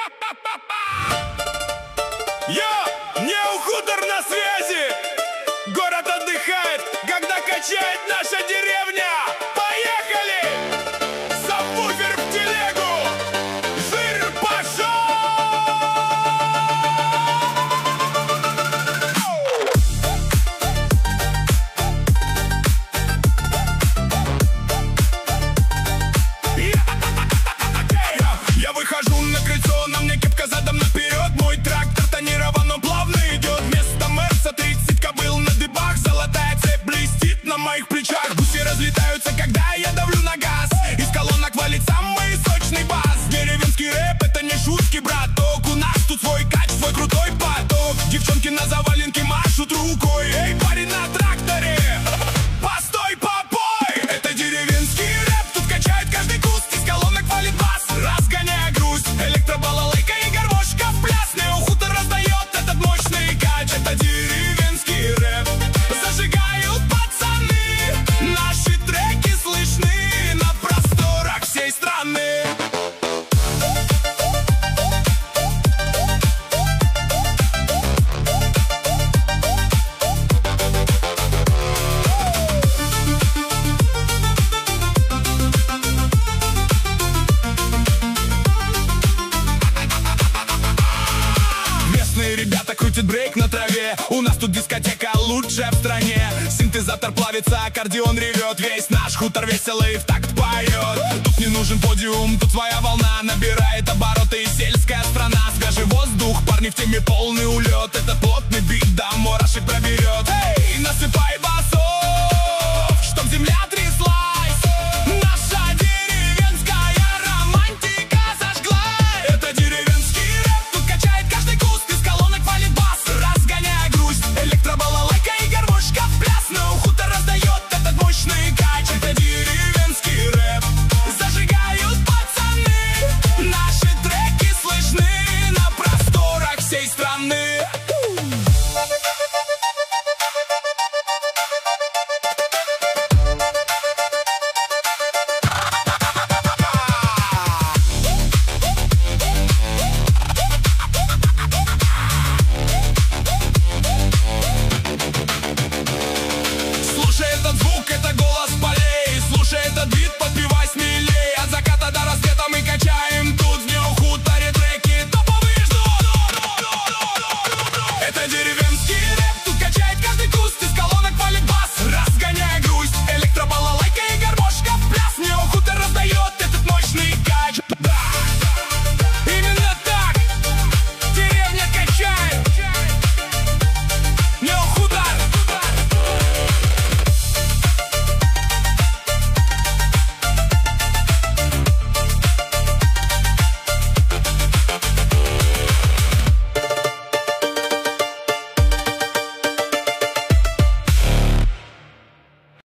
Неохутор на связи. Город отдыхает, когда качает наша деревня. Поехали! Сабвуфер в телегу. Жир пошел! Я выхожу на крыльцо, на мне кепка задом наперед. Мой трактор тонирован, он плавно идет. Вместо Мерса 30 кобыл на дыбах. Золотая цепь блестит на моих плечах. Гуси разлетаются, когда я давлю на газ. Из колонок валит самый сочный бас. Деревенский рэп — это не шутки, браток. У нас тут свой кач, свой крутой поток. Девчонки на заваленке машут рукой. Эй, парень на тракторе, постой, попой. Это деревенский рэп, тут качает каждый куст. Из колонок валит бас, разгоняя грусть. Электробалалайка и гармошка в пляс. Неохутор раздает этот мощный кач. Это деревенский рэп, зажигают пацаны. Наши треки слышны на просторах всей страны. Местные ребята крутят брейк на траве. У нас тут дискотека лучшая в стране. Синтезатор плавится, аккордеон ревет. Весь наш хутор веселый в такт поет. Тут не нужен подиум, тут своя волна набирает обороты. И сельская страна, свежий воздух, парни в теме, полный улет. Этот